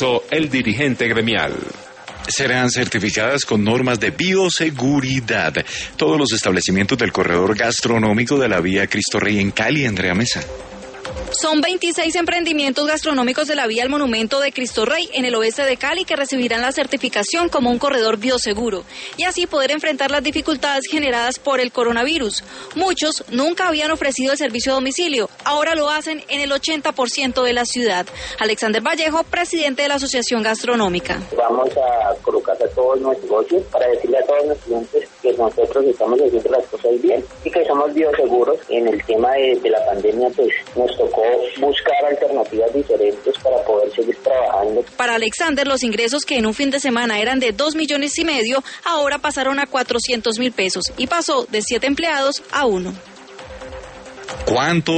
El dirigente gremial. Serán certificadas con normas de bioseguridad todos los establecimientos del corredor gastronómico de la vía Cristo Rey en Cali, Andrea Mesa. Son 26 emprendimientos gastronómicos de la vía al Monumento de Cristo Rey en el oeste de Cali que recibirán la certificación como un corredor bioseguro y así poder enfrentar las dificultades generadas por el coronavirus. Muchos nunca habían ofrecido el servicio a domicilio, ahora lo hacen en el 80% de la ciudad. Alexander Vallejo, presidente de la Asociación Gastronómica. Vamos a colocar a todos nuestros negocios para decirle a todos los clientes que nosotros estamos haciendo las cosas bien y que somos bioseguros. En el tema de la pandemia, pues nos tocó buscar alternativas diferentes para poder seguir trabajando. Para Alexander, los ingresos que en un fin de semana eran de 2,5 millones, ahora pasaron a 400,000 pesos y pasó de 7 empleados a 1. ¿Cuánto